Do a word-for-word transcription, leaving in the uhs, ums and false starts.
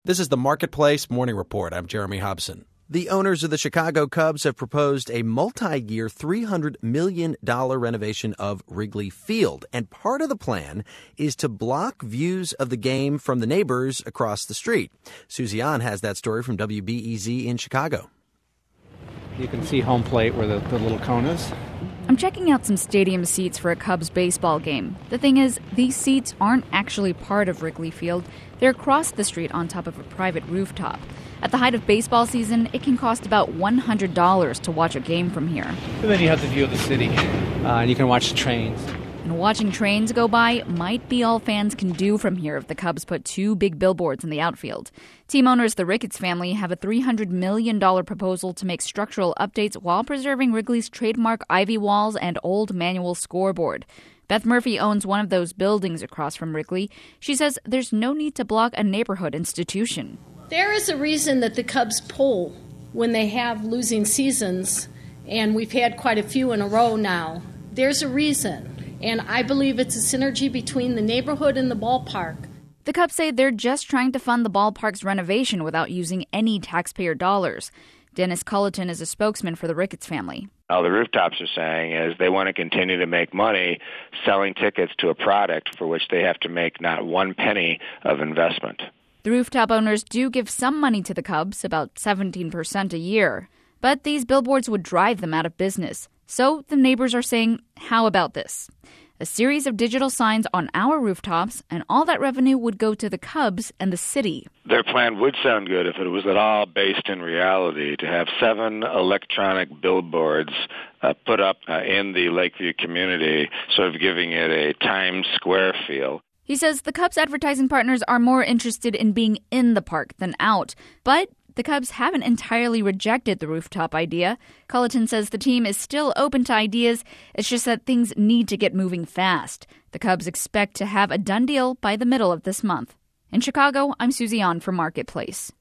This is the Marketplace Morning Report. I'm Jeremy Hobson. The owners of the Chicago Cubs have proposed a multi-year three hundred million dollars renovation of Wrigley Field. And part of the plan is to block views of the game from the neighbors across the street. Susie An has that story from W B E Z in Chicago. You can see home plate where the, the little cone is. I'm checking out some stadium seats for a Cubs baseball game. The thing is, these seats aren't actually part of Wrigley Field. They're across the street on top of a private rooftop. At the height of baseball season, it can cost about one hundred dollars to watch a game from here. And then you have the view of the city, uh, and you can watch the trains. And watching trains go by might be all fans can do from here if the Cubs put two big billboards in the outfield. Team owners the Ricketts family have a three hundred million dollars proposal to make structural updates while preserving Wrigley's trademark ivy walls and old manual scoreboard. Beth Murphy owns one of those buildings across from Wrigley. She says there's no need to block a neighborhood institution. There is a reason that the Cubs poll when they have losing seasons, and we've had quite a few in a row now. There's a reason, and I believe it's a synergy between the neighborhood and the ballpark. The Cubs say they're just trying to fund the ballpark's renovation without using any taxpayer dollars. Dennis Culleton is a spokesman for the Ricketts family. All the rooftops are saying is they want to continue to make money selling tickets to a product for which they have to make not one penny of investment. The rooftop owners do give some money to the Cubs, about seventeen percent a year. But these billboards would drive them out of business. So the neighbors are saying, how about this? A series of digital signs on our rooftops, and all that revenue would go to the Cubs and the city. Their plan would sound good if it was at all based in reality, to have seven electronic billboards uh, put up uh, in the Lakeview community, sort of giving it a Times Square feel. He says the Cubs' advertising partners are more interested in being in the park than out. But the Cubs haven't entirely rejected the rooftop idea. Culleton says the team is still open to ideas. It's just that things need to get moving fast. The Cubs expect to have a done deal by the middle of this month. In Chicago, I'm Susie An for Marketplace.